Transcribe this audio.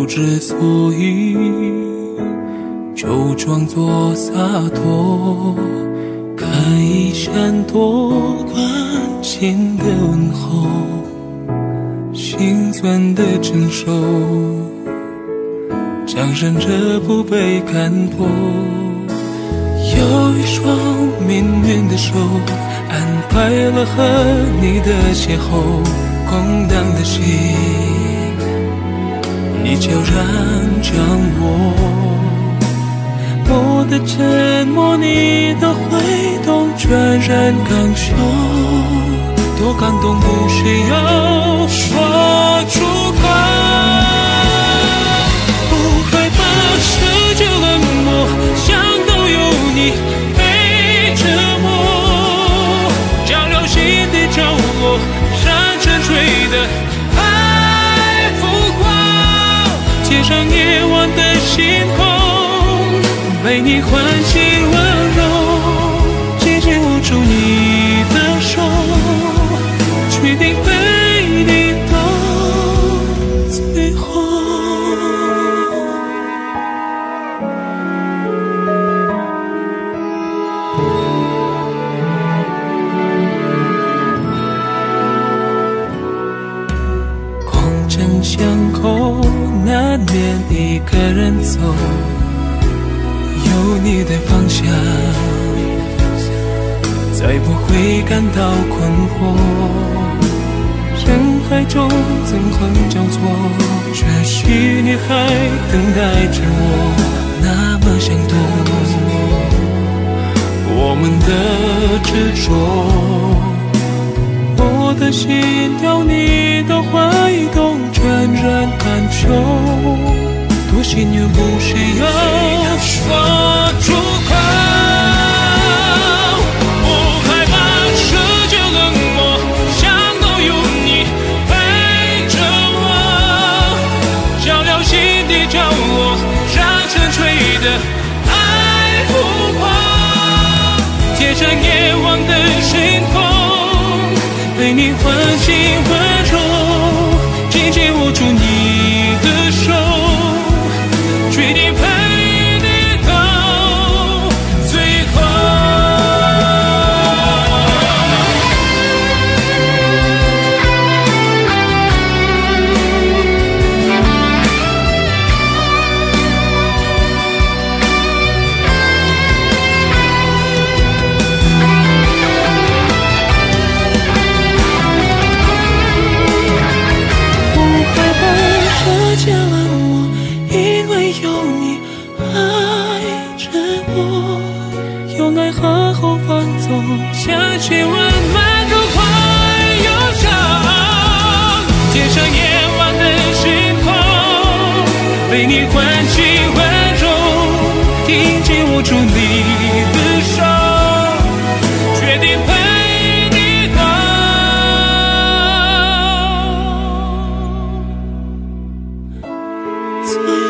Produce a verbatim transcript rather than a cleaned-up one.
之所以，就装作洒脱，可以闪躲关心的问候，心酸的承受，强忍着不被看破。有一双命运的手，安排了和你的邂逅，空荡的心你悄然掌握，我的沉默你的挥动全然感受，多感动不需要说出口，不害怕世界冷漠，想都有你被折磨，照亮心底角落，闪沉睡的爱浮光，接上夜晚的星空，被你唤醒温柔，紧紧握住你的手，决定陪你到最后。光城巷口，难免一个人走，有你的方向，再不会感到困惑。人海中纵横交错，却许你还等待着我，那么想懂我们的执着，我的心跳你的怀动全然感受，多幸运不需要说出口，不害怕世界冷漠，想都有你陪着我，照亮心底角落，让沉睡的爱复活，贴上夜晚的星空，被你唤醒温柔，紧紧握住你的手，决定陪你到最后。不害怕世界冷漠，因为有你爱着我，有爱好后放纵，相信温暖都会有伤，贴上夜晚的星空，被你唤醒温柔，紧紧握住你的手，决定陪你到最后。